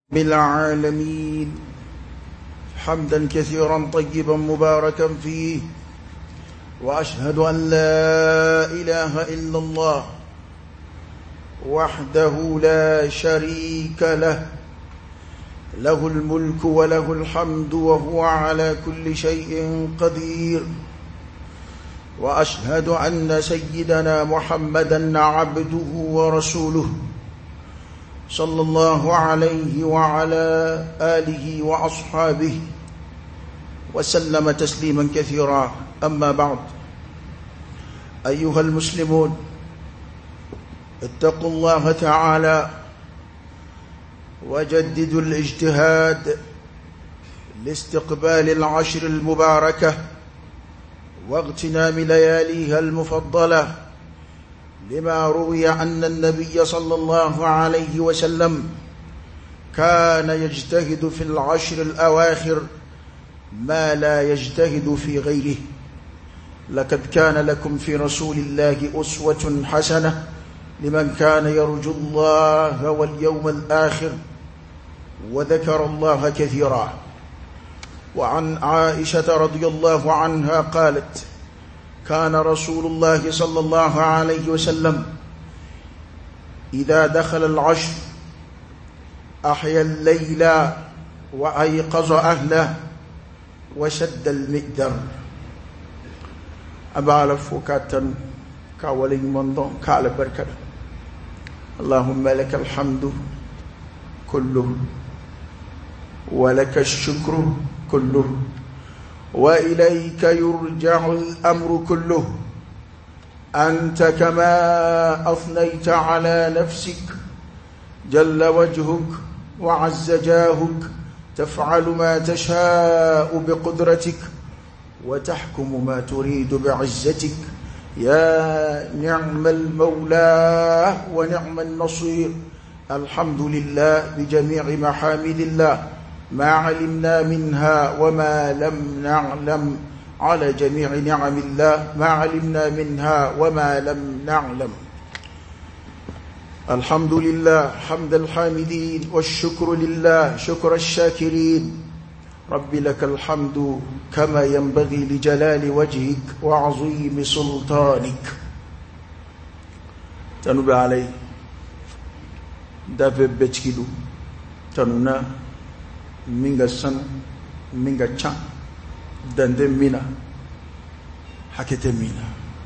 بالعالمين حمدا كثيرا طيبا مباركا فيه، وأشهد أن لا إله إلا الله وحده لا شريك له، له الملك وله الحمد وهو على كل شيء قدير. وأشهد أن سيدنا محمدا عبده ورسوله صلى الله عليه وعلى آله وأصحابه وسلم تسليما كثيرا. أما بعد، أيها المسلمون، اتقوا الله تعالى وجددوا الاجتهاد لاستقبال العشر المباركة واغتنام لياليها المفضلة، لما روي أن النبي صلى الله عليه وسلم كان يجتهد في العشر الأواخر ما لا يجتهد في غيره. لقد كان لكم في رسول الله أسوة حسنة لمن كان يرجو الله واليوم الآخر وذكر الله كثيرا. وعن عائشة رضي الله عنها قالت: كان رسول الله صلى الله عليه وسلم إذا دخل العشر أحيا الليل وأيقظ أهله وشد المئدر. أبعل فوكاتا كاولي مندون كال بركة. اللهم لك الحمد كله ولك الشكر كله وإليك يرجع الأمر كله. أنت كما أثنيت على نفسك جل وجهك وعز جاهك، تفعل ما تشاء بقدرتك وتحكم ما تريد بعزتك. يا نعم المولى ونعم النصير. الحمد لله بجميع محامد الله، ما علمنا منها وما لم نعلم، على جميع نعم الله ما علمنا منها وما لم نعلم. الحمد لله حمد الحامدين، والشكر لله شكر الشاكرين. رب لك الحمد كما ينبغي لجلال وجهك وعظيم سلطانك. تنبي علي دافع بتشكيلو تنونا minga san minga chan dande mina hakete mina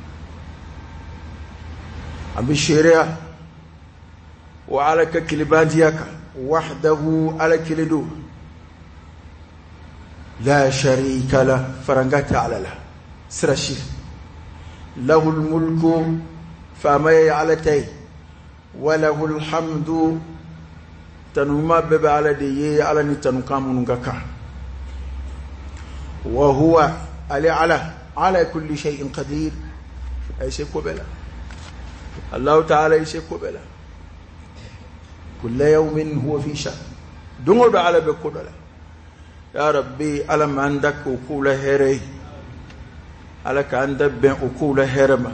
abi sharia wa alaka kilibandiyaka wahdahu ala kilidu la sharika la farangata ala la sirashi lahu almulku fama ya'latay wa lahu alhamdu tanuma bebe ala de ye ala ni tanuka mununga ka wa huwa ala kulli shay'in qadir. ay se ko bela Allah ta'ala ay se ko bela kullu yawmin huwa fi sha'n. dungo be ala be ko dala ya rabbi ala mandak ko la here ala ka anda ben ko la herma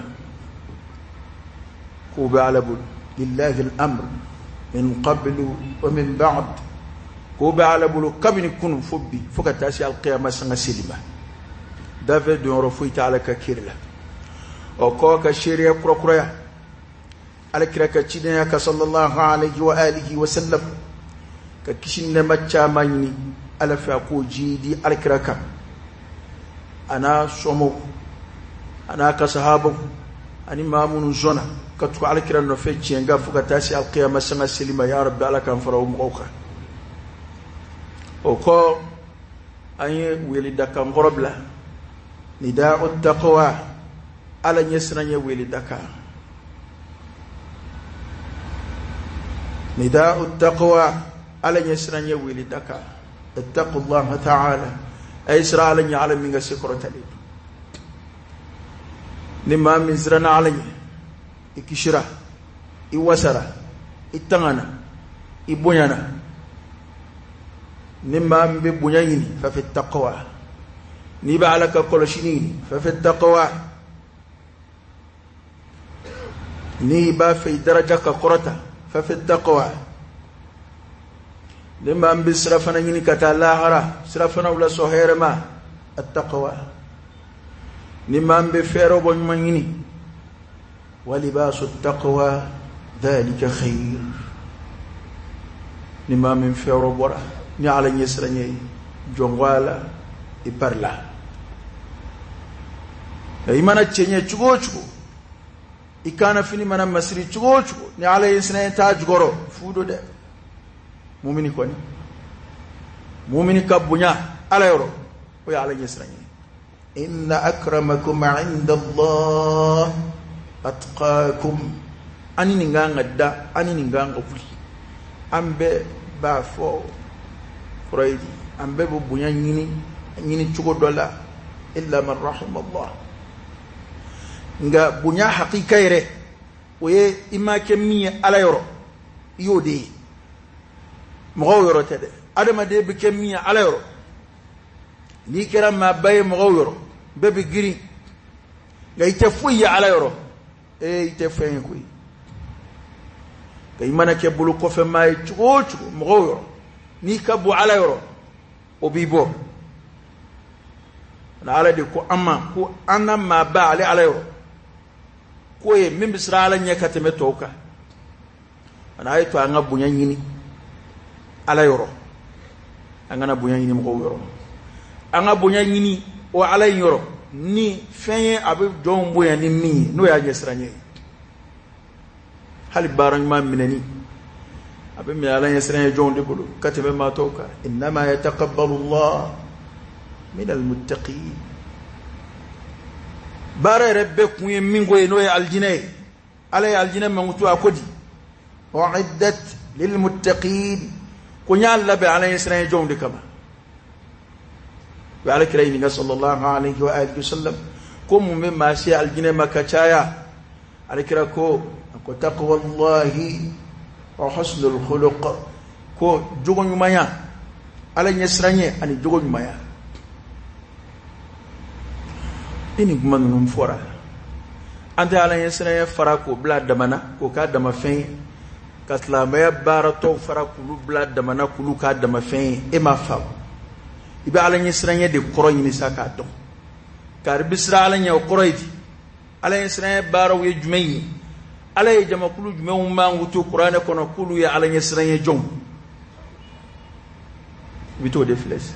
ko be ala bul lillahi al-amr من قبل ومن بعد. كوبا على بلو كابن كون فوبي فكتاسي القيامة سنة سلمة دافد دون رفويت على ككيرلا وكوكا شيريا كروكريا على كراكا تشينيا صلى الله عليه وآله وسلم ككشين ماتشا ماني على فاقو جيدي على كراكا أنا سومو أنا كصحابه أنا مامون زونا كتو على كرا نفيتشي نغا فكتاسي القيامة سنة سلمة. يا رب على كان فرو مقوكا وكو أي ولدك غربلا نداء التقوى على نسرني ولدك نداء التقوى على نسرني ولدك. اتقوا الله تعالى أيسر على يعلم من سكرة لي نما مزرنا علي ikishira iwasara itangana ibunyana nimma mbe bunyayini fa fi taqwa ni ba alaka koloshinini fa fi taqwa ni ba fi daraja ka qurata ففي التقوى لما أن بسرفنا يني كتالاهرة سرفنا ولا سهير ما التقوى لما أن بفيرو بن يني ولباس التقوى ذلك خير لما من فيرو برا نعلن يسرني جونغوالا إبرلا إيمانا تشيني تشغو تشغو إكانا فيني منا مسري تشغو تشغو نعلن يسرني تاج غورو فودو ده مؤمني كوني مؤمني كبنيا على يورو ويعلن يسرني إن أكرمكم عند الله أتقاكم أني نغان غدا أني نغان غفلي أمبي بافو فريدي أمبي ببنيا نيني تشغو دولا إلا من رحم الله nga bunya hakika ire oye imake mi ala yoro yode mo yoro tede adama de be kemi ala yoro ni kera ma baye mo yoro bebe giri nga ite fuya ala yoro ite fen ko kay mana ke bulu ko fe may chugo mo yoro ni kabu ala yoro obibo na ala de ko amma ko anna ma ba ala yoro koye min bisrala nya kateme toka ana ay to anga bunya nyini ala yoro anga na bunya nyini mo yoro anga bunya nyini o ala yoro ni fenye abe don bunya ni mi no ya jesranye hal baran ma minani abe mi ala yesranye jon de bulu kateme ma toka inma yataqabbalu Allah min almuttaqin bare rebbe kuye mingo no ya aljine ala ya aljine mangutu akodi uiddat lil muttaqin kunya labe ala yasra jonde kama wa alayhi sallallahu alayhi wa alihi wasallam kum mimma shi aljine makachaya alikira ko taqwallahi wa husnul khuluq ko jogon maya ala yasranye ani jogon maya ini kuma nunum fora ante ala yesna fara ko bla damana ko ka dama fen kaslamaya barato fara ko bla damana kulu ka dama fen e ma fa ibe ala yesna de koro ni saka do kar bisra ala nya koroyti ala yesna baraw ye jumay ala ye jama kulu jumay ma ngutu qur'ana kono kulu ya ala yesna ye jom bito de fles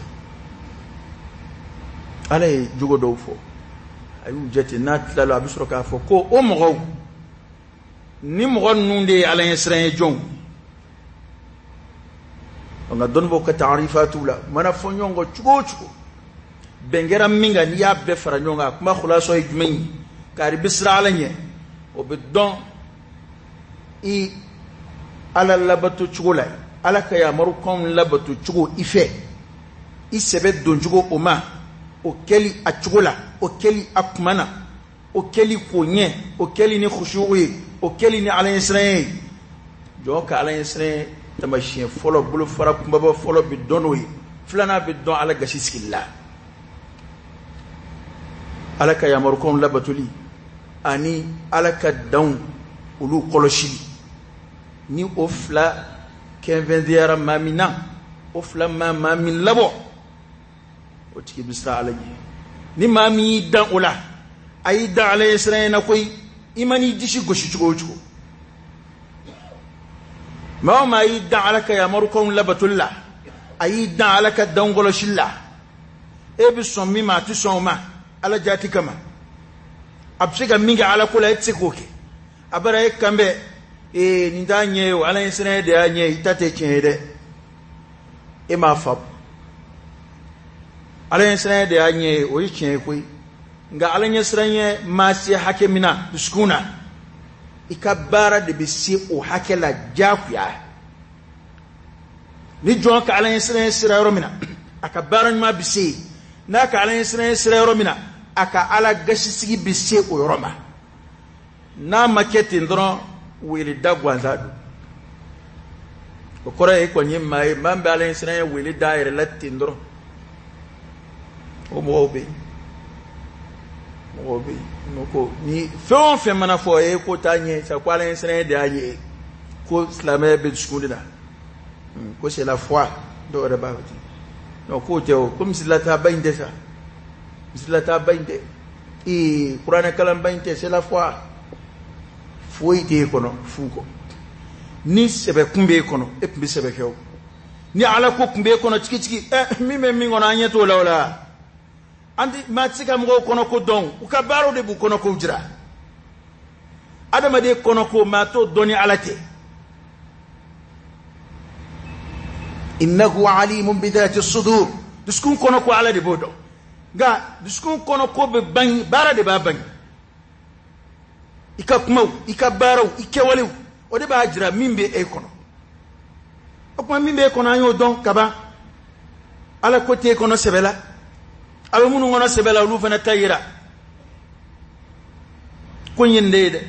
ala ye jugo do fo ayu jeti nat lalo abisro ka fo ko o mo ni mo nunde ala yesran jon nga don bo ka ta'rifatu la mana fo nyongo chugo bengera minga ni yabbe fara nyonga kuma khulaso ijmin kari bisra ala nye o be don i ala labatu chugula ala ka ya maru kom labatu chugo ife i sebe don chugo oma o keli achugula o keli akmana o keli konye o keli ni khushu'i o keli ni ala yesran joka ala yesran tamashien folo bulu fara kumbaba folo bi donwi flana bi don ala gashiskilla ala ka yamarukum labatuli ani ala ka down ulu koloshi ni ofla 15 diara mamina ofla mamin labo o tiki bisra alaji ni mami dan ula ay da ala yesran koy imani dishi goshi chugo ما يدعى لك يا مركم لبتلا أيدعى لك الدنقل شلا إبسومي ما تسوما على جاتي كما أبسك ميجا على كل إتسكوكي أبرا كمبة نتانيه وعلى إنسانه دانيه تاتينه ده إما فاب على إنسانه دانيه ويشينه كوي نعى على إنسانه ما سي حكمنا بسكونا ikabara de bisi o hakela jakuya ni jonka ala yesra sira romina akabara ma bisi naka ala yesra sira romina aka ala gashisigi bisi o roma na maketi ndro wili dagwanzadu okora e konye mai mambe ala yesra wili daire latindro o mobe noko ni fɛn fɛn mana fɔ e ko ta ɲɛ sa ko ala ɲɛ de y'a ɲɛ ko silamɛ bɛ dusukun de la ko c'est la foi do da ba ti no ko te o comme si la ta bainde ça si la ta bainde e Qur'an kalam bainde c'est la foi foi te kono fuko ni sebe kumbe kono e kumbe sebe kew ni ala ko kumbe kono chiki mi me mi ngona nyeto lawla andi ma tsika mgo kono ko don u ka baro de bu kono ko jira adama de kono ko ma to doni alate innahu alimun bi dhati as-sudur duskun kono ko ala de bodo ga duskun kono ko be ban bara de ba ban ika kuma ika baro ike walew o de ba jira mimbe e kono o kuma mimbe e kono anyo don kaba ala ko te kono sebela abe munu ngono sebela lu fana tayira ko nyinde de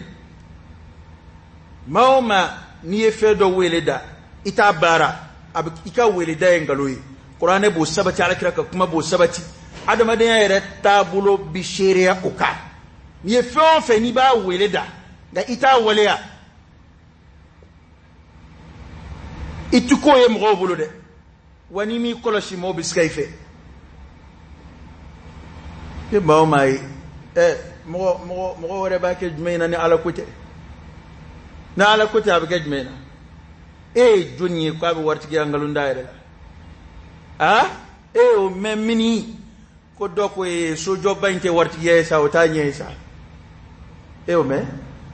maoma ni efe do weleda ita bara abe ika weleda engaloyi qur'ane bo sabati ala kiraka kuma bo sabati adama de yere tabulo bi sharia uka ni efe on fe ni ba weleda ga ita waleya ituko ye mgo bulu de wani mi koloshi mo biskaife ke bawo mai mo wore ba ke jmeena ni ala kote na ala kote abke jmeena junni ko abi warti ga ngalu ndaire o memini ko doko e sojo bante warti yesa o tanyesa o me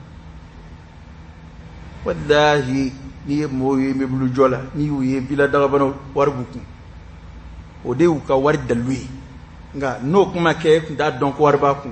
wallahi ni moyi me bulu jola ni uye bila daga bano warbuku o de u ka war dalwi nga no kuma ke da don ko warba ku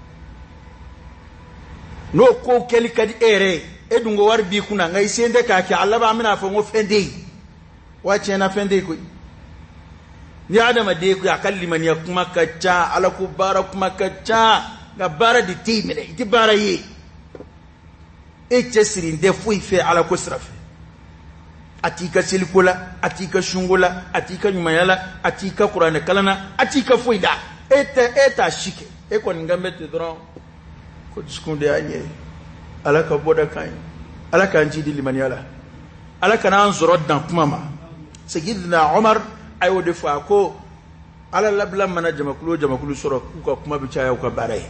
no ko keli kadi ere edungo warbi kuna nga isende ka ke Allah ba mina fa ngo fende wace na fende ko ni adama de ku akalli man ya kuma ka cha ala ku bara kuma ka cha ga bara di timene iti bara yi chesirin de fu ife ala ko srafe atika silikola atika shungola atika nyumayala atika qur'ane kalana atika fuida eta shike e ko ngambe te dron ko diskunde anye alaka boda kan alaka njidi limaniala alaka nan zuroddan kuma ma sayyidina umar ayo de fa ko ala labla mana jamakulu soro ko kuma bi chaya ko bare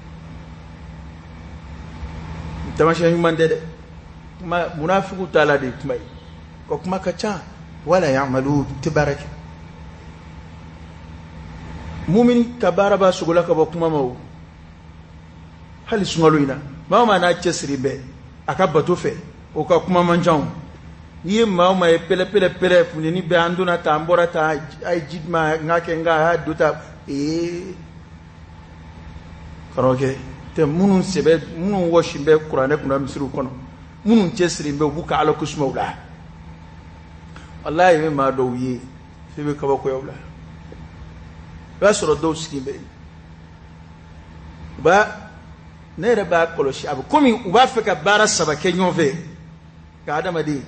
tamasha human de ma munafiqu taala de kuma ko kuma kacha wala ya'malu tibaraka mu'min kabara ba sugula ka ba kuma mawo hali sungaluina ma na chesribe akabato fe o ka kuma manjan yi ma pele funini be anduna tambora ta ay jidma ngake nga ha duta karoke te munun sebe munun woshimbe qur'ane kuna misiru kono munun chesribe buka ala kusmawla wallahi me ma do yi febe ka ba ko yawla ba soro do skimbe ba nere ba koloshi abu komi uba feka bara saba kenyo ve ka adama di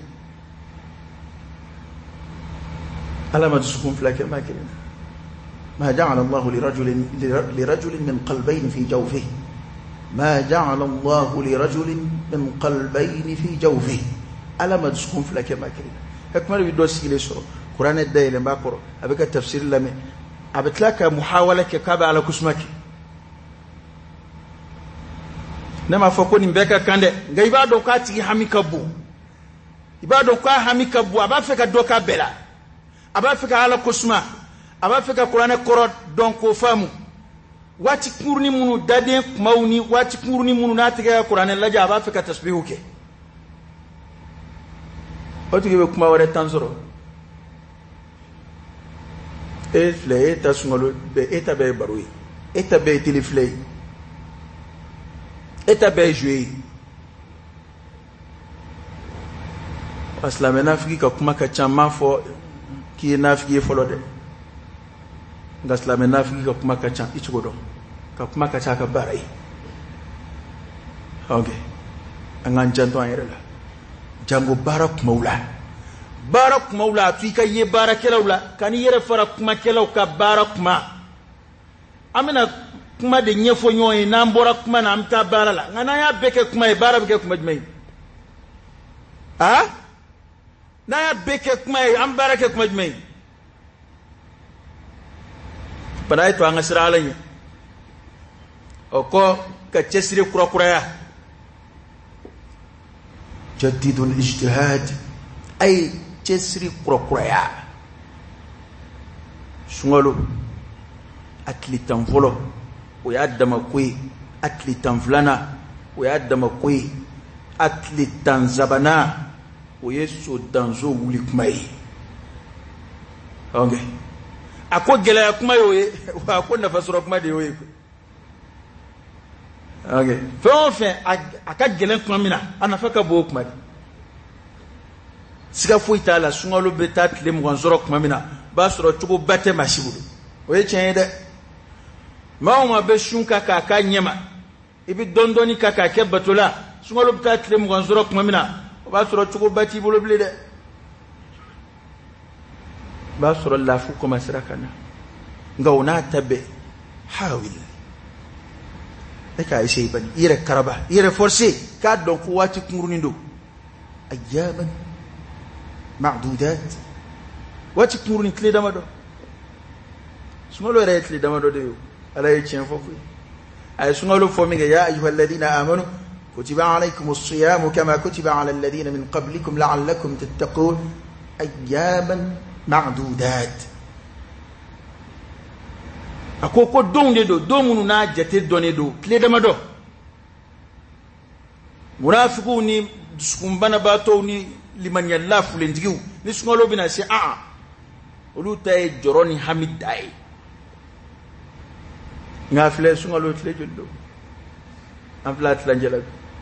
alama sukun flake makin ma ja'ala Allah lirajulin min qalbayn fi jawfihi ma ja'ala Allah lirajulin min qalbayn fi jawfihi alama sukun flake makin hakmar bi do sigile so qur'an dayle mbakoro abika tafsir lame abitlaka muhawala ke kaba ala kusmaki nama foko ni mbeka kande nga ibado ka ti hamikabu ibado ka hamikabu abafeka doka bela abafeka ala kusma abafeka qur'ane koro donc ko famu wati kurni munu dade mauni wati kurni munu natiga qur'ane laja abafeka tasbihuke otige be kuma wore tanzoro e flay ta sungolo be eta be barui eta be tiliflay eta be joué asla menafiki ka kuma ka chama fo ki nafiki folo de ngasla menafiki ka kuma ka chan ichigodo ka kuma ka chaka barai okay angan janto ayela jango barak maula tuika ye barakelaula kani yere fara kuma kelaw ka barak ma amina kuma de nyefo nyoy na mbora kuma na amta barala ngana ya beke kuma e bara beke kuma jmai na ya beke kuma an barake kuma jmai pada itu anga siralanya oko ka cesiri kura ya jaddidul ijtihad ay cesiri kura ya sungalo atlitan folo o ya dama kwe atlitan flana o ya dama kwe atlitan zabana o yeso danzo wuli kuma yi okay ako gele kuma yoye ako na fasoro kuma de yoye okay fe aka gele kuma mina anafaka bo kuma siga foita la sungalo betat le mo nzoro kuma mina ba soro tugo bate mashibu oye chende mauma be shunka ka nyema ibi dondoni kaka ke batola sungalo betat le mo nzoro kuma mina ba soro tugo bati bolo blede ba soro lafu kuma sirakana nga una tabe hawil eka ishe bani ire karaba ire force ka don ko wati kunrunindo ayyaman ma'dudat wati kunrunin kle damado sungalo re kle damado de ala yecen fofu ay sungalo fominga ya ayyuhalladhina amanu kutiba alaykumus siyamu kama kutiba ala alladhina min qablikum la'allakum tattaqun ayyaman ma'dudat akoko donde do domunu na jate donne do kle damado munafiqu ni skumbana bato ni liman yallafu lendigu ni sungalo bina si olu tay joroni hamidai ngafle sungalo tle joldo amflat lanjela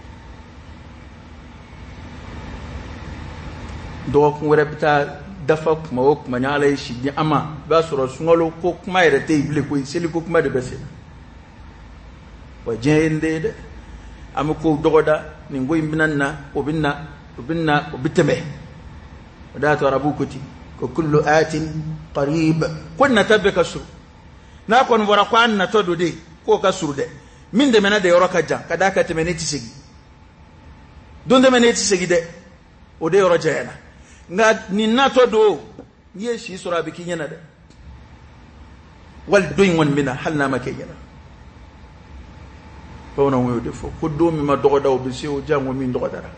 do ko repita dafa kuma o kuma nyala shi ni ama ba soro sungalo ko kuma irete ibile ko seli ko kuma de bese wa jende de am ko dogoda ni ngoy binanna obinna obiteme da to rabu kuti ko kullu atin qarib kunna tabaka su na kon wara kwan na to de ko ka surde min de mena de yoroka jan kada ka temene tisigi don de mena tisigi de o de yoro jayana nga ni nato do yeshi sura biki yana da wal doin won mina halna make yana ko non wo defo ko do mi ma dogo daw bi sew jango min dogo dara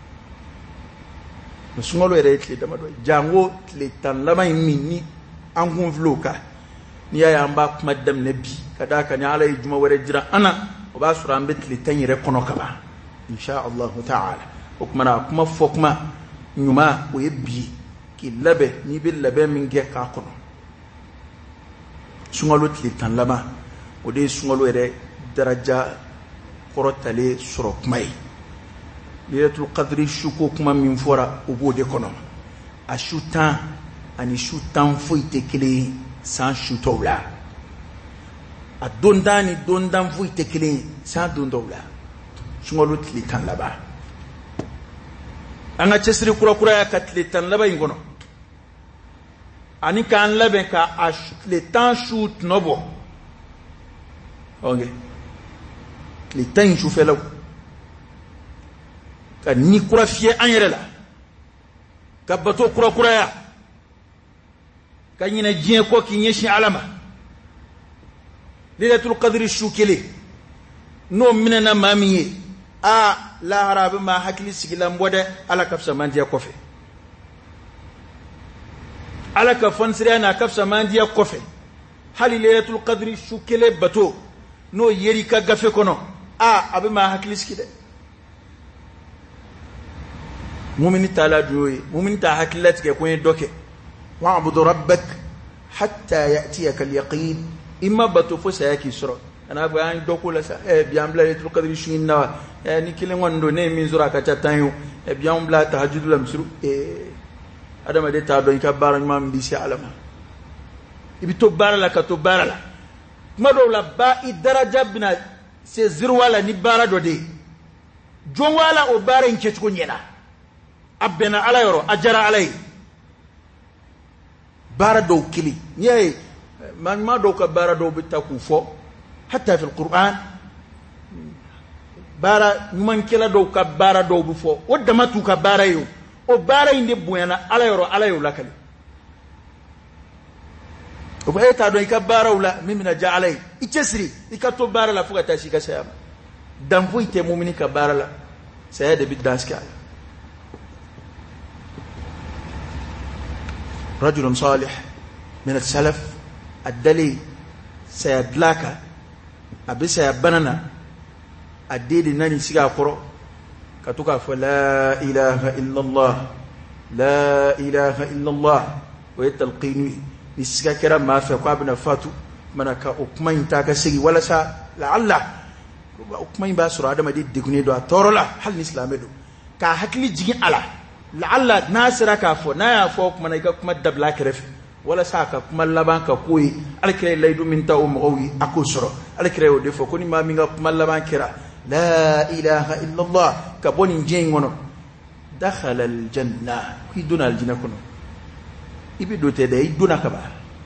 no sungolo ere tle dama do jango tle tan lama minni an gun vloka ni ya amba kuma dam nabi kada ka ni alay juma wore jira ana o ba sura ambe tle tan yire kono kaba insha Allah ta'ala o kuma na kuma fo kuma nyuma o yebi ki labe ni bil labe min ge ka kono sungalo tle tan lama o de sungalo ere daraja korotale soro kumai lilatul qadri shuko kuma min fora o bo de kono a shutan ani shutan foite kele san shutowla a dondan foite kele san dondowla sungalo tle tan laba anga cesri kura ya katle tan laba ingono ani kan labe ka a le tan shoot nobo okay le tan shufelaw ka ni kura fie anyere la ka bato kura ya ka nyina jien ko ki nyeshi alama lilatul qadri shukele no minana mamiye la harabe ma hakili sigilam bode ala kafsa mandiya kofe ala ka fansira na kafsa mandiya kofe hali lilatul qadri shukele bato no yeri ka gafe kono abe ma hakili sigide mu'mini taala duoyi mu'mini ta hakilati ke ko doke wa'budu rabbak hatta ya'tiyaka al-yaqin imma bato fo sayaki sura ana ba an dokula sa biambla lilatul qadri shinna ni kile ngondo ne min zura ka tatanyo biambla tahajjud lam suru adama de ta don ka baran mam bi si alama ibi to barala ka to barala mado la ba idaraja bina se zirwala ni bara do de jonwala o bara nke tuko nyena abena ala yoro ajara alai bara do kili nyai man ma do ka bara do bitaku fo hatta fi alquran bara man kila do ka bara do bu fo wadda matu ka bara yo o bara inde buyana ala yoro ala yola kali o ba eta do ikabara wala mimina ja'alai ichesri ikato bara la fuka tashi ka sayama dan fu ite mu'mini ka bara la saya de bidaska رجل صالح من السلف الدلي سيدلاك أبي سيبننا الدين ناني سيغا قرأ كتوكا فلا إله إلا الله لا إله إلا الله ويتلقيني نسيغا كرا ما فقابنا فاتو منك أكمين تاكا سيغي ولا سا لعلا أكمين باسر آدم دي ديكوني دو أطورلا حل نسلامي دو كاحكلي جيجي على لعل ناصر كافو نايا فوق منايكا كما دبلا كرف ولا ساكا كما لبان كوي الكري ليدو من تاو مغوي اكوسرو الكري ودفو كوني ما ميغا كما لبان كرا لا اله الا الله كبوني جين غونو دخل الجنه كي دون الجنه كونو ibi dote de iduna kaba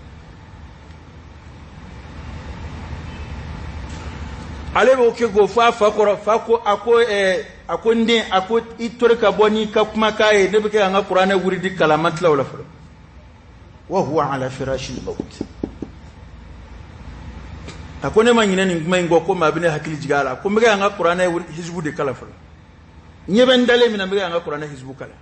alebo ke go fa ko ako ndi ako itorka boni ka kuma kai ne bike anga qur'ana wuri di kalamat la wala falo wa huwa ala firashi al-maut ako ne manyine ni ngma ngo ko mabine hakili jigala ko mbike anga qur'ana wuri hizbu de kala falo nyeben dale mina mbike anga qur'ana hizbu kala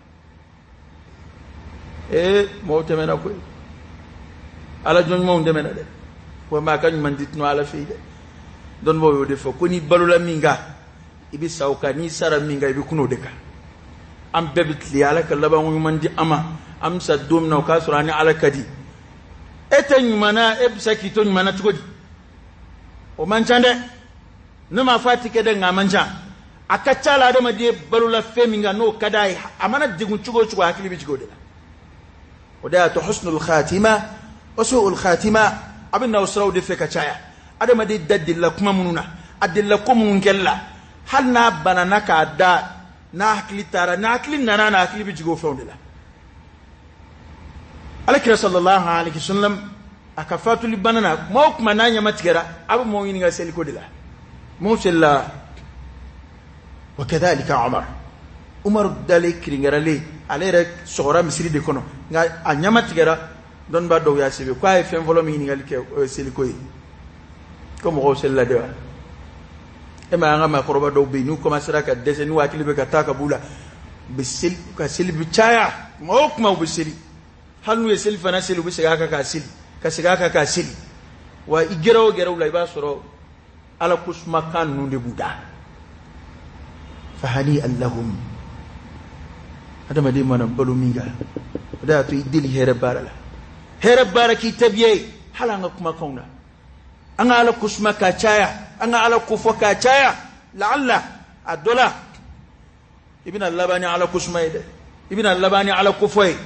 mawte mena ko ala jon mo ndemena de ko ma kan man ditno ala fi de don bo yo defo ko ni balula minga ibi sauka ni sara minga ibi kuno deka am bebitli ala kallaba mu mandi ama am saddum na ka surani ala kadi eten mana ebsaki ton mana tugodi o manchande numa fatike de ngamanja akachala de madi balula feminga no kadai amana digun chugo chugo hakili bi chugo de oda to husnul khatima wa su'ul khatima abinna usraw de feka chaya adama de daddilla kuma mununa adilla ko mun kella hal na banana ka da na hakli tara na hakli nana na hakli bi jigo fawndila alakira sallallahu alaihi wasallam akafatu li banana mo kuma nanya matigara abu mo yini ga seli ko dila mo sella wakadhalika umar dalikri ngarale alere sogora misri de kono nga anyama tigara don ba do ya sebe ko ay fen volo mi yini ngal ke seli ko yi comme on sait la dewa e ma nga ma koroba do be ñu commencera ka dese ñu wakili be ka taka bula be sel ka sel bi chaya mok ma be sel hanu e sel fana sel be siga ka sel ka siga ka sel wa igero gero la ba soro ala kusma kan nu de buda fa hani allahum hada ma de manam balu minga da to idili here barala ki tabiye hala nga kuma kauna anga ala kusma ka chaya anga ala kufo ka chaya la'alla adola ibn al-labani ala kusma ide ibn al-labani ala kufo e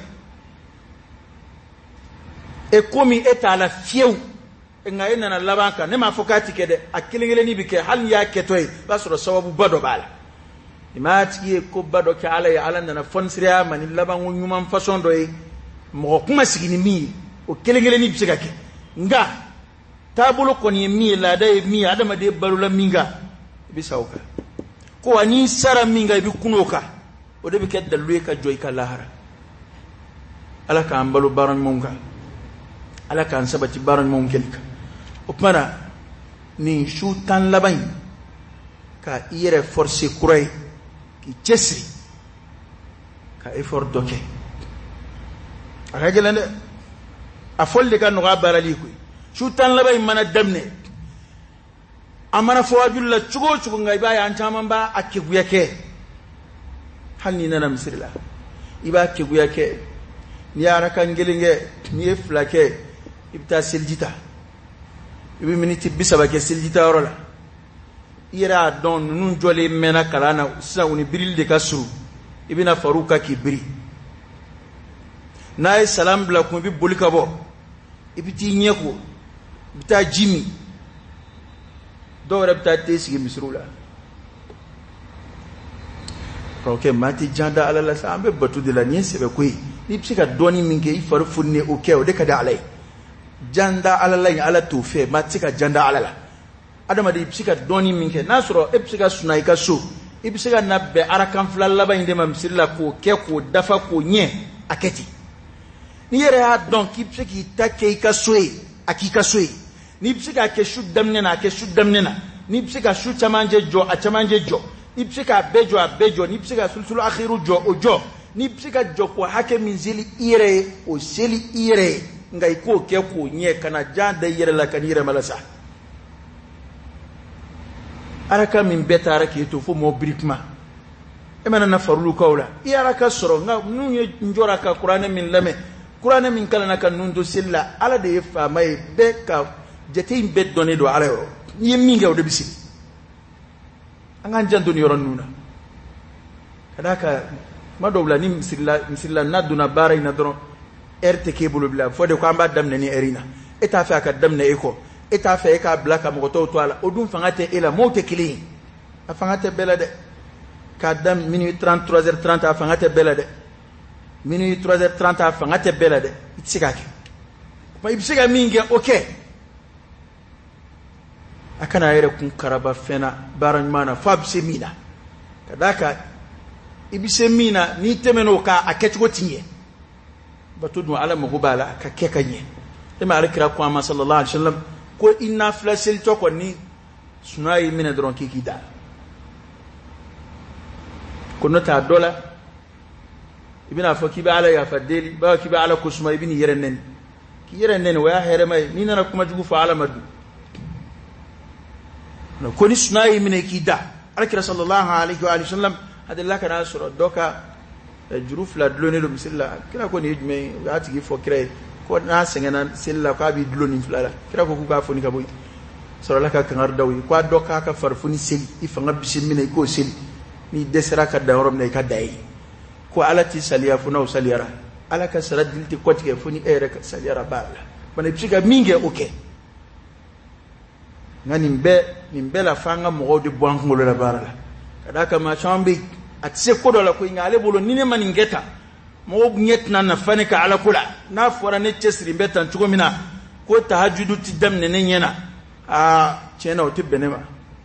komi eta ala fieu nga ina na labanka ne ma fokati kede akilingele ni bike hal ya ketoy basro sababu bado bala imati ye ko bado ka ala ya ala na fonsria mani laban nyuma façon do e mo kuma sigini mi o kilingele ni bike ke nga tabulo koni mi la dai mi adama de barula minga bi sauka ko ani sara minga bi kunoka o de bi kedda lueka joy ka lahara ala ka ambalu baran monga ala ka sabati baran mon kelika o para ni shutan labain ka ire force kurai ki chesri ka effort doke aka gelande a folle kan no barali ko shutan labai mana damne amana fawajulla chugo ngai baya antaman ba akiguyake halni nana misrila iba kiguyake ni araka ngelinge ni eflake ibta siljita ibi miniti bisaba ke siljita rola ira don nun jole mena kalana sa uni biril de kasru ibina faruka ki biri nay salam bla ko bi bolika bo ibiti nyeko bita jimi dora bita tesi misrula roke mati janda ala la sambe batu de la niese be koy ni psika doni minge i faru funne o ke o de kada alai janda ala la ala to fe mati ka janda ala la adama de psika doni minge nasro e psika sunai ka so ibisiga nabbe arakan flalla ba inde mam silla ko ke ko dafa ko nye aketi ni yere ha don ki psiki take ka soe akika soe ni psika ke shuddamne na ke shuddamne na ni psika shu chamanje jo a chamanje jo ni psika bejo a bejo ni psika sulsulu akhiru jo o jo ni psika jo ko hake minzili ire o seli ire ngai ko ke ko nye kana janda yere la kanire malasa araka min beta araka to fo mo brikma e mana na farulu kawla i araka soro nga nunye njora ka qur'ane min lame qur'ane min kala na kan nundo silla ala de fa may be ka jete imbe donné do ala yo yemmi ngaw de bisi angan jando ni yoron nuna kadaka madobla ni misilla naduna baray na dono erte kebulu bila fode ko amba damne ni erina eta fa ka damne eko eta fa ka blaka mo to to ala odum fangate ela mote kili afangate belade ka dam minute 33h30 afangate belade minute 3h30 afangate belade itsikake pa ibisiga minge okay akana yere kun karaba fena baran mana fabse mina kadaka ibise mina ni temeno ka aketgo tinye batudu ala mugubala ka kekanye ima alikira kwa ma sallallahu alaihi wasallam ko inna flasil to ko ni sunai mina dron kikida kono ta dola ibina fakiba ala ya fadeli ba kiba ala kusma ibini yerenen ki yerenen wa here mai ni na kuma jugu fa ala madu no koni sunai mina kida alikira sallallahu alaihi wa sallam hadalla kana sura doka juruf la dloni do misilla kira ko ni jme ati gi fo kire ko na sengena silla ko abi dloni flala kira ko ku ga foni ka boy sura la ka kangar dawi ko doka ka farfuni sel ifanga bisimina ko sel ni desera ka dawrom ne ka dai ko alati saliya funa usaliyara alaka saradilti ko tike funi ere ka saliyara bala bana psiga minge okay ngani mbe la fanga mo de bon ngolo la barala kadaka ma chambi atse kodo la ko ngale bolo nine maningeta mo nyetna na fane ka ala kula na fora ne chesri mbeta nchugo mina ko tahajjudu tidam ne nyena chena o tibbenema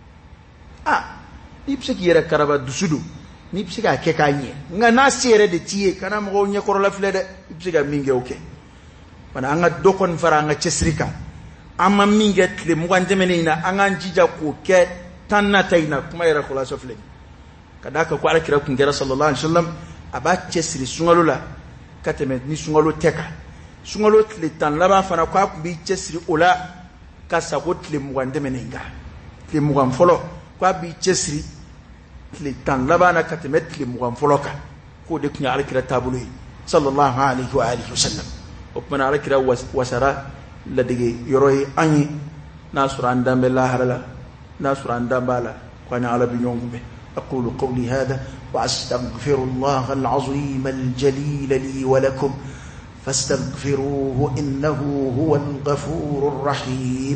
ipse ki yere karaba dusudu ni ipse ka kekanye nga na sere de tie kana mo nye korola flede ipse ga minge okay bana anga dokon fara nga chesrika amma minge tle mo ngandemene ina anga njija ko ke tanna tayna kuma yere kula sofle kadaka ko alakira kun gera sallallahu alaihi wasallam aba chesri sungalula kateme ni sungalo teka sungalo tle tan laba fana ko bi chesri ola kasagot tle mo ngandemene nga tle mo ngam folo ko bi chesri tle tan laba na kateme tle mo ngam folo ka ko de kun alakira tabului sallallahu alaihi wa alihi wasallam opana alakira wasara la dige yoroy anyi nasuran dambe la harala nasuran dambala ko nya ala bi nyongube أقول قولي هذا وأستغفر الله العظيم الجليل لي ولكم فاستغفروه إنه هو الغفور الرحيم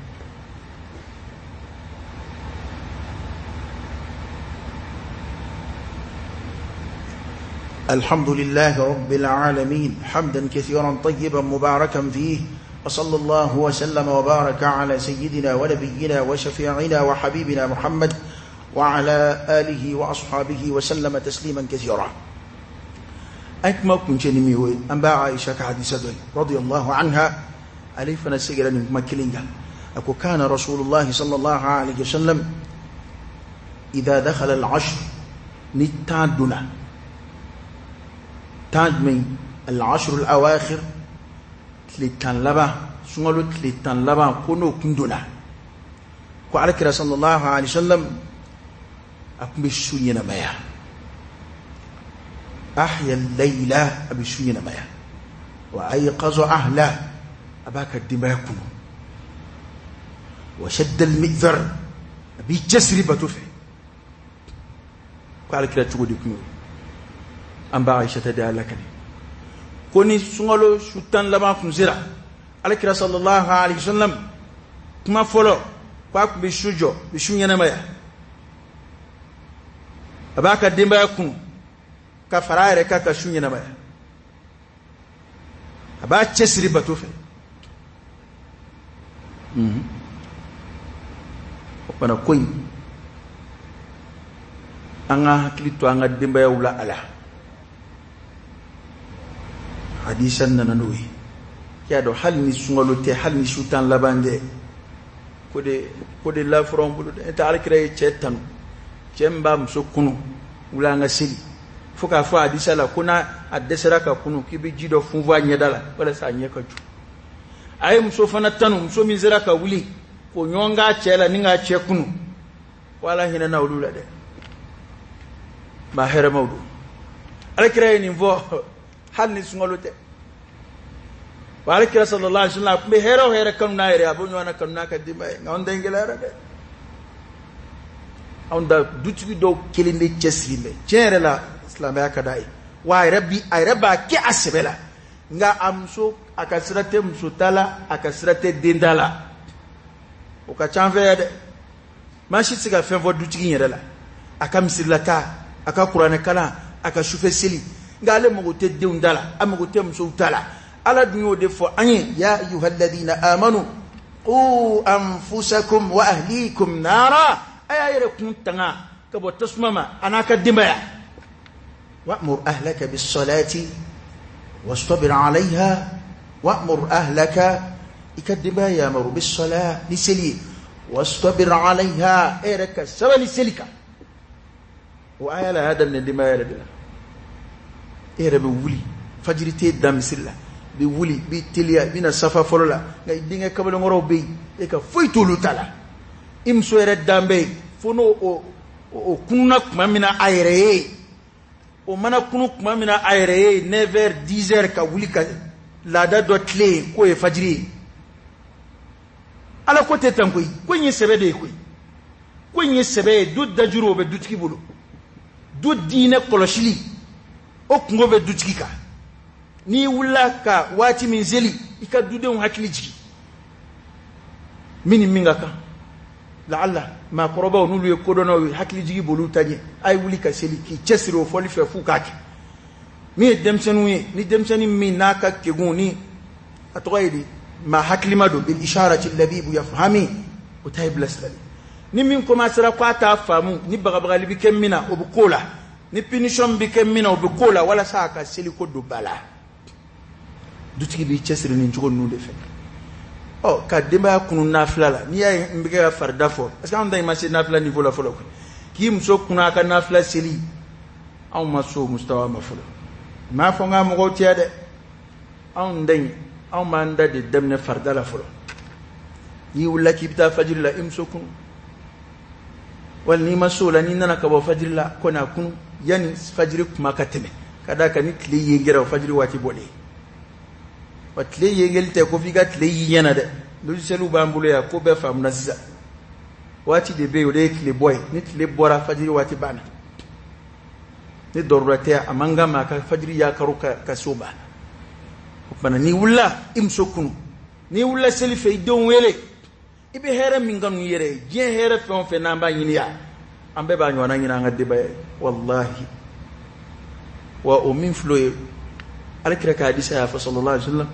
الحمد لله رب العالمين حمدا كثيرا طيبا مباركا فيه وصلى الله وسلم وبارك على سيدنا ونبينا وشفيعنا وحبيبنا محمد وعلى آله وأصحابه وسلم تسليما كثيرا أكما كنت نميوي أنباء عائشة كحديثة رضي الله عنها أليفنا السجل مكلينها أكو كان رسول الله صلى الله عليه وسلم إذا دخل العشر نتادنا تادمي العشر الأواخر تلتان لبا سنغلو تلتان لبا كونو كندنا وعلى كرة صلى الله عليه وسلم أكمشوني نمايا أحيا الليلة أبشوني نمايا وأيقظ أهلا أباك الدماء كنو وشد المئذر أبي جسري بتوفي قال كلا تقولي كنو أنبا عائشة تدعى لكني كوني سنغلو شوتان لما فنزرع على كلا صلى الله عليه وسلم كما فلو قاك بشوجو بشوني نمايا abaka dimba yakun ka farare ka shunya na baya aba chesri batufe bana koy anga hakili to anga dimba wula ala hadisan nananowi kiado hal ni sungalote hal ni shutan labande kode la from bulu ta alkire chetan chemba msokunu wula anga sili foka fo hadisa la kuna adesera ka kunu kibi jido funva nyedala wala sa nyeka ju ay msofana tanu msomizera ka wuli ko nyonga chela ninga chekunu wala hina na ulula de ba hera mawdu alkira ni vo hal ni sungolote wa alkira sallallahu alaihi wasallam be hera kanu na ere abunyo na kanu na kadima ngonde ngelera de onda dutubi do kelinde chesrime chere la islam ya kadai wa rabbi ay rabba ki asbela nga amso akasirate msutala akasirate dindala ukachanve de mashi tsiga fenvo dutugi nyerela akamsilata aka qur'an kala aka shufe sili ngale mugote dindala amugote msutala ala dunyo de fo anye ya ayyuhalladhina amanu qu anfusakum wa ahlikum nara ayayre kuntanga kabo tasmama anaka dimbaya wa'mur ahlaka bis-salati wastabir 'alayha wa'mur ahlaka ikadibaya amru bis-salati lisali wastabir 'alayha eraka sawali silika wa ayala hada min dimaya radila erebe wuli fajrite damsilla bi wuli bi tilia bina safa folola ngay dinga kabalo ngoro be e ka foytulu tala imso ere dambe fono o kununa kumamina ayre o mana kunu kumamina ayre 9h 10h ka wuli ka lada dotle ko e fajri ala ko tetan koy ko nyi sebe de koy ko nyi sebe dud dajuro be dutki bulu dud dine koloshili o kungo be dutki ka ni wula ka wati min zeli ika dude on hakili jigi mini minga ka la'alla ma qoroba nulu ye kodono hakili jigi bolu tanye ay wuli ka seli ki chesiro foli fe fukaki mi demsenu ni demseni min naka keguni atoyidi ma hakili mado bil isharati alladhi yafhami utayb lasali ni min ko masara kwata famu ni bagabagali bi kemmina obukola ni punition bi kemmina obukola wala saka seli ko do bala dutigi bi chesiri ni njogo nunde fe ka demba kunu nafila la ni ya mbige farda fo est-ce que on da imasi nafila niveau la folo ki mso kuna ka nafila seli aw maso mustawa mafolo ma fo nga mo tiade aw ndeng aw manda de demne farda la folo yi wala ki bita fajr la imso kunu wal ni masula ni nana ka bo fajr la kona kunu yani fajr kuma kateme kada ka ni kli yingira fajr wati bode watle yegelte ko figa tle yiyana de do selu bambulo ya ko be fam nasiza wati de be o de kle boy ni tle bora fajiri wati bana ni dorrate amanga maka fajiri ya karuka kasuba bana ni wulla imsokunu ni wulla seli fe don wele ibe here minganu yere je here fe on fe namba yinia ambe ba nyona nyina ngade bay wallahi wa umin floye alkira ka hadisa ya fa sallallahu alaihi wasallam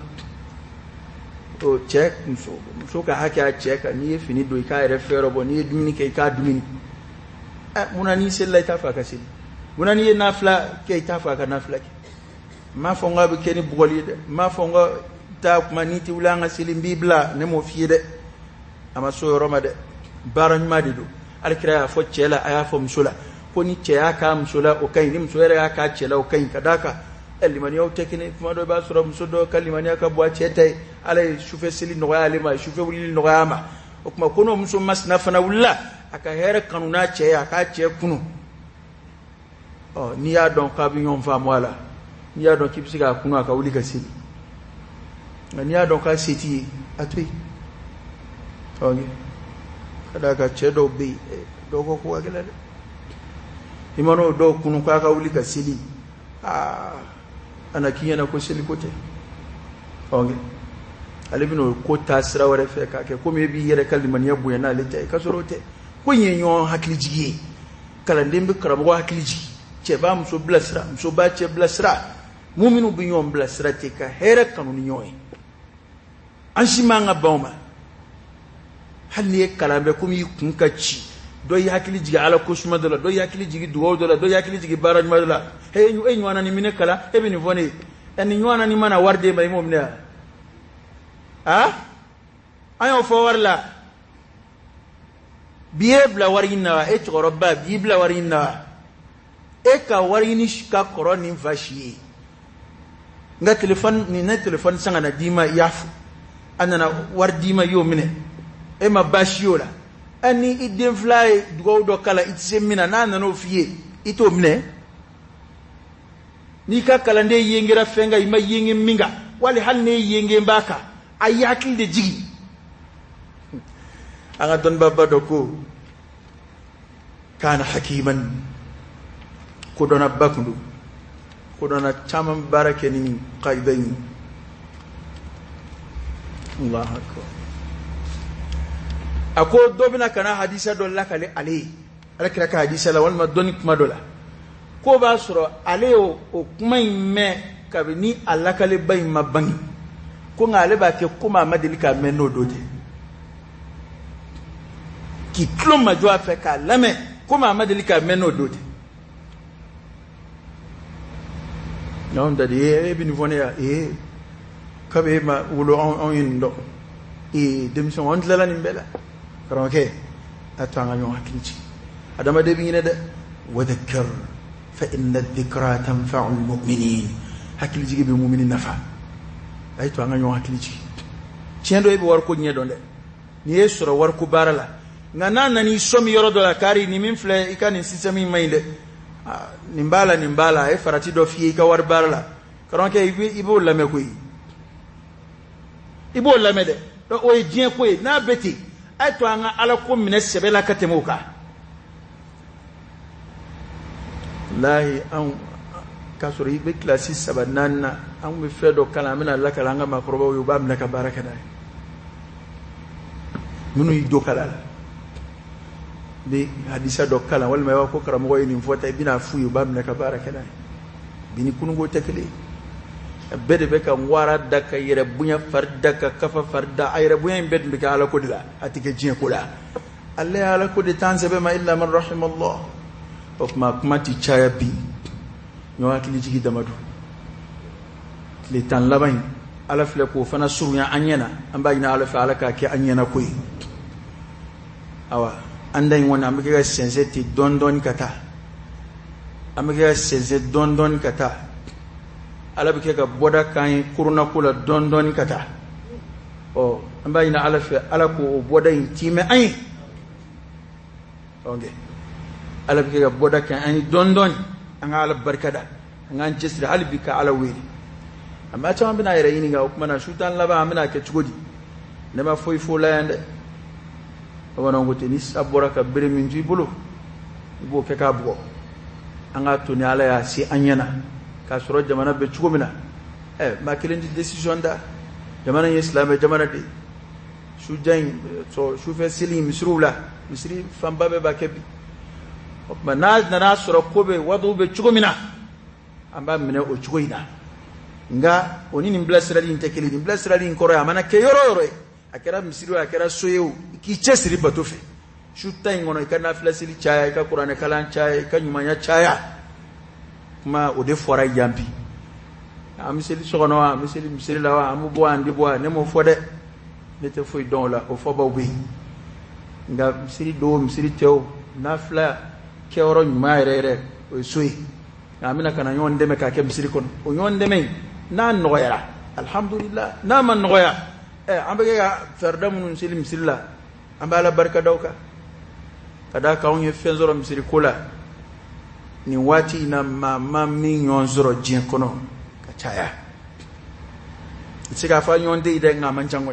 to check so ka haka check ni fini do ka refero bo ni dumini ke ka dumini muna ni sella ta fa ka sel muna ni nafla ke ta fa ka nafla ke ma fonga be keni bugoli de ma fonga ta kuma ni ti wulanga selim bibla ne mo fi de ama so roma de baran ma de do alkira ya fo chela aya fo msula ko ni cheya ka msula o kai ni msula ka chela o kai kadaka elimani yau tekine kuma do ba sura musodo kalimani aka bwa chete ala shufe sili no ya lima shufe wuli no ya ma kuma kono muso masna fana wulla aka here kanuna che aka che kunu ni ya don ka bi yon fa mwala ni ya don kipsika kunu aka wuli ka sili ni ya don ka seti atui kada ka che do be do ko ko agela imano do kunu ka wuli ka sili ana kiyana ko seli kote alibino ko tasira wala fe ka ke ko me bi yere kalman yabu yana leta ka sorote ko nyenyo hakiliji kala ndembe karabo hakiliji che ba mso blasra mso ba che blasra mu'minu bi nyom blasra te ka here kanuni nyoy anshima nga bauma halni kalambe ko mi kunka ci do yakili jigi ala kusuma dola do yakili jigi duwo dola do yakili jigi baraj madala he ñu e ñwana ni mine kala e be ni vone en ñwana ni mana warde bay mom ne ayo fo warla biebla warina e toroba bibla warina e ka warini shika koroni vashi nga telefon ni na telefon sanga na dima yafu anana war dima yo mine e ma bashiola ani idem fly do kala itsemina nana no fie ito mine ni ka kala nde yengira fenga ima yengi minga wali hal ne yenge mbaka ayakil de jigi anga don baba doko kana hakiman ko dona bakundu ko dona chamam barake ni qaidain Allah akbar ako dobina kana hadisa do lakale ali alakira ka hadisa la walma doni kuma dola ko ba soro ale o kuma me kabini alakale bay mabangi ko ngale ba ke kuma madilika menno dote ki kloma jo afeka lame kuma madilika menno dote non da de bin vonia kabe ma wulo on indo demission on la ni bela ronke atanga ñu hakilci adama de bi ngi ne de wa dhakkar fa inna dhikra tanfa'u almu'minin hakil jigi be mu'minin nafa ay to nga ñu hakilci cendo e be war ko ñedo de ni esoro war ko barala nga nana ni somi yoro do la kari ni min fle ikani sisami mayde nimbala e farati do fi ka war barala ronke ibo lame ko ibo lame de do o e dien ko na beti ay to anga ala ko mine sebela katemuka lahi an kasuri be klasi sabanana an be fedo kala mina la kala nga makroba yo bam naka baraka dai munu yido kala be hadisa do kala wal may ko karamo ko ni fota bina fu yo bam naka baraka dai bini kunu go tekele bede be ka wara daka yere bunya farda ka kafa farda ayre bunya bed be ka ala ko dila atike jien ko la alle ala ko de tanse be ma illa man rahimallah of ma kumati chaya bi no akili jigi damadu le tan labain ala fle ko fana surunya anyena amba ina ala fa ala ka ke anyena ko awa anday wona amke ga senseti dondon kata amke ga sense dondon kata ala bike ga boda kan kuruna kula dondon kata o amba ina ala fe ala ko boda intime ay onge ala bike ga boda kan ay dondon an ala barkada an jesri ala bika ala weli amma tan bina yare yini ga kuma na shutan laba amina ke cugodi ne ma foi fo la yande o non gote ni sabora ka bere min jibulo ibo ke ka bugo an ga to ni ala ya si anyana ka soro jamana be cugomina ma kelen decision da jamana islam jamana de su jain so su fe sili misrula misri famba be ba kebi ma na soro ko be wadu be cugomina amba mine o cugoina nga oni ni blasrali intekeli ni blasrali nkoro ya mana ke yoro akera misiri akera soyeu ki chesiri batofe shutta ngono ikana flasili chaya ika qur'ane kalan chaya ika nyumanya chaya ma ode fora yambi amiseli sogono misiri lawa amu bo andi bo ne mo fode ne te foi don la o foba wi nga misiri tew na fla ke oro nyuma rere o soyi amina kana nyon deme ka ke misiri kono o nyon deme na noya alhamdulillah na man noya ambe ga ferda mun silim silla ambala barka dauka kada ka onye fenzoro misiri kula ni wati na mama min yon zoro jin kono ka chaya tsiga fa yon de ide ngama jangon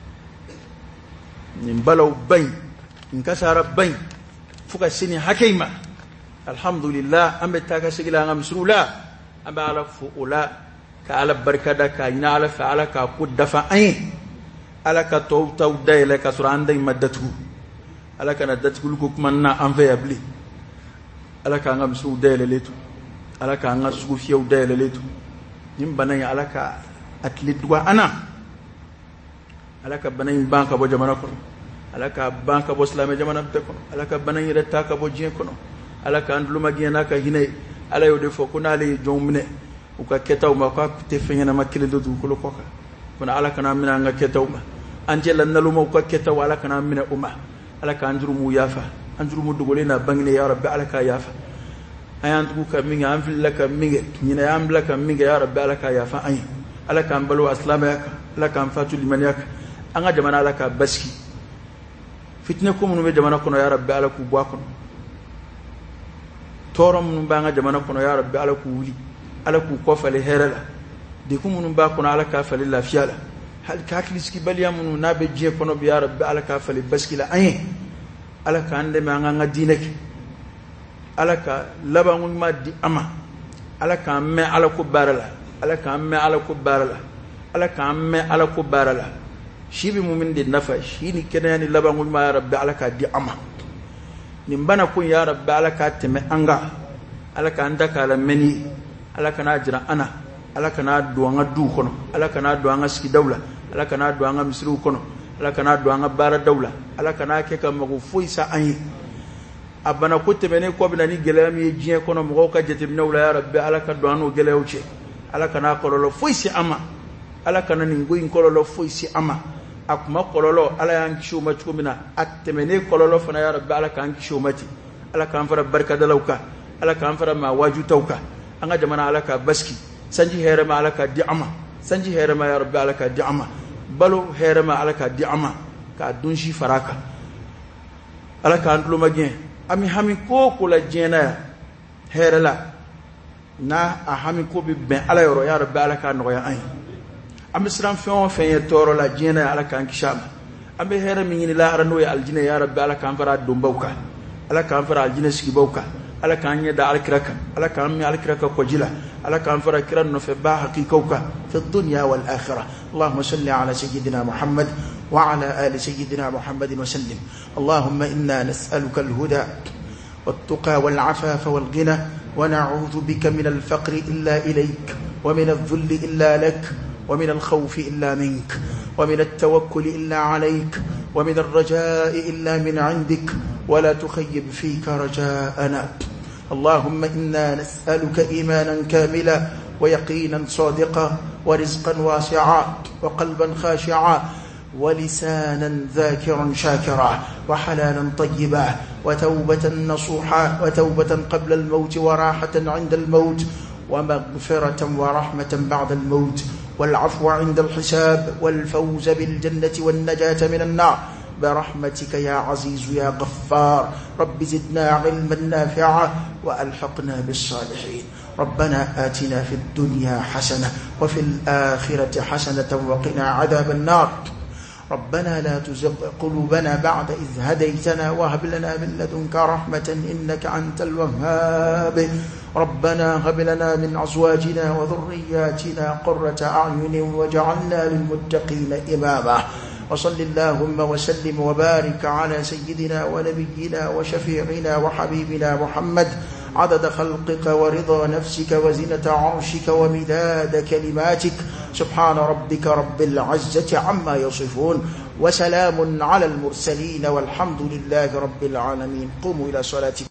ni balaw bay in kasara bay fuka sini hakima alhamdulillah ambe taka sigila ngam surula ambala fuula ka ala barkada ka ina ala fa ala ka kudafa ay ala ka taw dayla ka suranda imadatu ala ka nadatu ko kumanna enviable ala ka ngam su dayla letu ala ka ngam su fiyew dayla letu nim banay ala ka atlit wa ana ala ka banay banka bo jamana ko alaka banka bo islam jamana bekono alaka banan yirata ka bo jien kono alaka anduluma giena ka hinay ala yode fo kuna le jomne uka ketaw ma ka te fenyana makile do ko koka kuna alaka na mina nga ketaw ma anjela naluma uka ketaw alaka na mina umma alaka anjuru mu yafa anjuru mu dugole na bangne ya rabbi alaka yafa ayantu ka minga anfilaka minga nyina yamlaka minga ya rabbi alaka yafa ay alaka ambalu aslamaka alaka amfatu limaniyaka anga jamana alaka baski fitna ko mun be jamana kono ya rabbi alaku bwa kono torom mun banga jamana kono ya rabbi alaku wuli alaku ko fale herala de ko mun ba kono alaka fale lafiyala hal ka kliski baliya mun nabe je kono bi ya rabbi alaka fale baski la ay alaka ande ma nga dinake alaka labangun ma di ama alaka me alako barala alaka me alako barala alaka me alako barala shibi mumin di nafa shini kenani labangun ma ya rabbi alaka di ama nimbana kun ya rabbi alaka teme anga alaka andaka la meni alaka na jira ana alaka na duanga du kono alaka na duanga ski dawla alaka na duanga misru kono alaka na duanga bara dawla alaka na ke kam ko fuisa ayi abana ko temene ko bina ni gelami jien kono mo ka jetim nawla ya rabbi alaka duano gelewche alaka na kololo fuisi ama alaka na ningoyin kololo fuisi ama akuma kololo ala yan shuma chumina atemene kololo fana ya rabbi alaka an shumati alaka an fara barka dalauka alaka an fara ma waju tauka anga jamana alaka baski sanji here ma alaka di'ama sanji here ma ya rabbi alaka di'ama balo here ma alaka di'ama ka dunshi faraka alaka andulo magien ami hami ko kula jena here la na a hami ko bi ben ala yoro ya rabbi alaka no ya ay ambe sram fion fen toro la jena ala kan kisham ambe hera min la arano ya aljina ya rabbi ala kan fara dombauka ala kan fara aljina ski bauka ala kan yada alkraka ala kan mi alkraka ko jila ala kan fara kiran no fe ba haqiqauka fi dunya wal akhirah allahumma salli ala sayyidina muhammad wa ala ali sayyidina muhammad wa sallim allahumma inna nas'aluka al huda والتقى والعفاف والغنى ونعوذ بك من الفقر إلا إليك ومن الذل إلا لك ومن الخوف إلا منك ومن التوكل إلا عليك ومن الرجاء إلا من عندك ولا تخيب فيك رجاءنا اللهم إنا نسألك إيمانا كاملا ويقينا صادقا ورزقا واسعا وقلبا خاشعا ولسانا ذاكرا شاكرا وحلالا طيبا وتوبة نصوحا وتوبة قبل الموت وراحة عند الموت ومغفرة ورحمة بعد الموت والعفو عند الحساب والفوز بالجنة والنجاة من النار برحمتك يا عزيز يا غفار رب زدنا علما نافعا وألحقنا بالصالحين ربنا آتنا في الدنيا حسنة وفي الآخرة حسنة وقنا عذاب النار ربنا لا تزغ قلوبنا بعد إذ هديتنا وهب لنا من لدنك رحمة إنك أنت الوهاب ربنا هب لنا من أزواجنا وذرياتنا قرة أعين واجعلنا للمتقين إماما وصل اللهم وسلم وبارك على سيدنا ونبينا وشفيعنا وحبيبنا محمد عدد خلقك ورضا نفسك وزنة عرشك ومداد كلماتك سبحان ربك رب العزة عما يصفون وسلام على المرسلين والحمد لله رب العالمين قوموا إلى صلاتكم